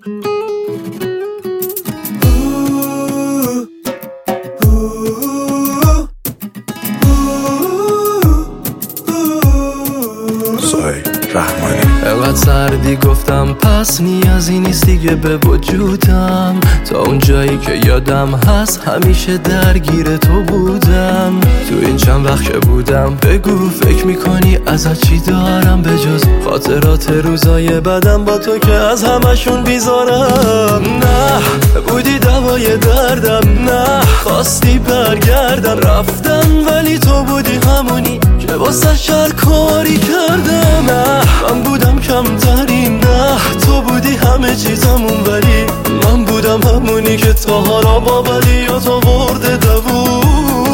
انقدر سردی گفتم پس نیازی نیست دیگه به وجودم. تا اون جایی که یادم هست همیشه درگیر تو بودم. تو این چند وقت که بودم بگو فکر میکنی ازت چی دارم به جز خاطرات روزای بدم با تو که از همشون بیزارم. نه بودی دوای دردم، نه خواستی برگردم. رفتم ولی تو بودی همونی که واسه شهر کاری کردم. نه من بودم کمترین، نه تو بودی همه چیزمون، ولی من بودم همونی که تا حالا با بدیات آورده دووم.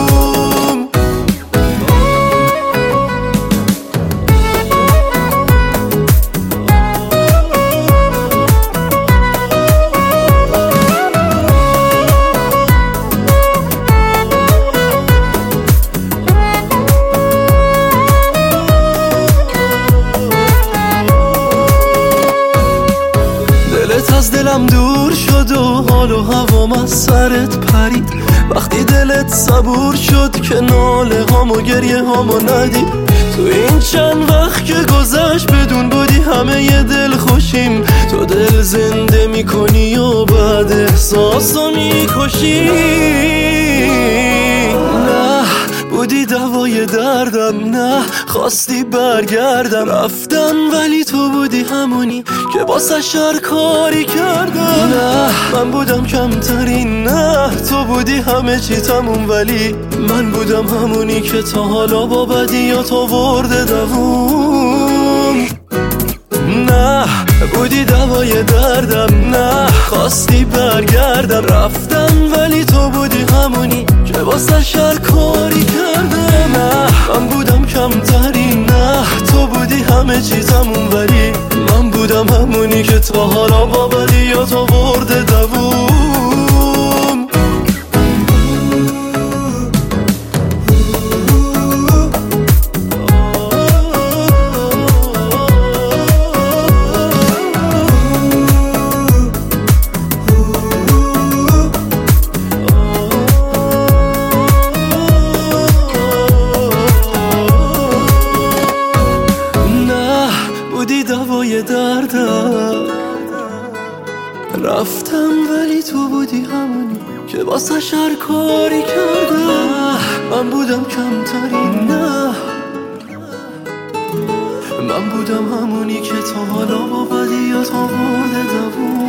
از دلم دور شد و حال و هوام از سرت پرید. وقتی دلت صبور شد که ناله هام و گریه هامو ندید. تو این چند وقت که گذشت بدون بودی همه ی دل خوشیم. تو دل زنده میکنی و بعد احساسو میکشی. نه بودی دوای دردم، نه خواستی برگردم. رفتم ولی تو بودی همونی که واسه شهر کاری کردم. نه من بودم کمترین، نه تو بودی همه چی تموم، ولی من بودم همونی که تا حالا با بدیات آورده دووم. نه بودی دوای دردم، نه خواستی برگردم. رفتم ولی تو بودی همونی که واسه شهر کاری کردم. نه من بودم کمترین، نه تو بودی همه چیزمون، ولی من بودم همونی که تا حالا با بدیات آورده دووم. بودی دوای دردم، رفتم ولی تو بودی همونی که واسه شهر کاری کردم. من بودم کمترین، نه من بودم همونی که تا حالا با بدیات آورده دووم.